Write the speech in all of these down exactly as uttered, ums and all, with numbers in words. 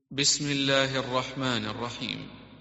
بسم الله الرحمن الرحيم.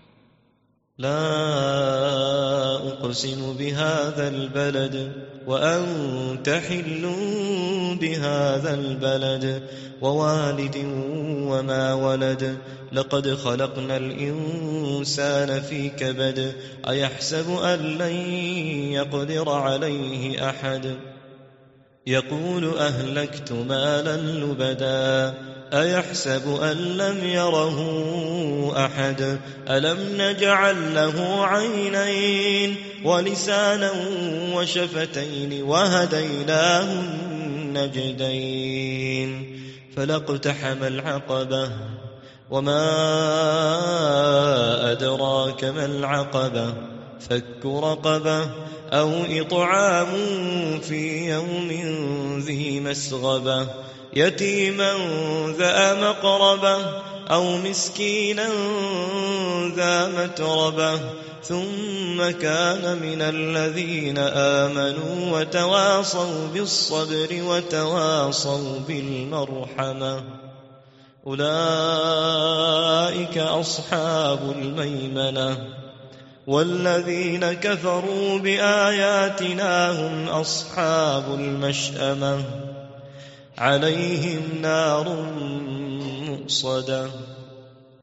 لا أقسم بهذا البلد وأنت حل بهذا البلد ووالد وما ولد لقد خلقنا الإنسان في كبد أيحسب أن لن يقدر عليه أحد يقول أهلكت مالا لبدا أيحسب أن لم يره أحد ألم نجعل له عينين ولسانا وشفتين وهديناه النجدين فلاقتحم العقبة وما أدراك ما العقبة فك رقبة أو إطعام في يوم ذي مسغبة يتيما ذا مقربة أو مسكينا ذا متربة ثم كان من الذين آمنوا وتواصوا بالصبر وتواصوا بالمرحمة أولئك أصحاب الميمنة والذين كفروا بآياتنا هم أصحاب المشأمة عليهم نار مؤصدة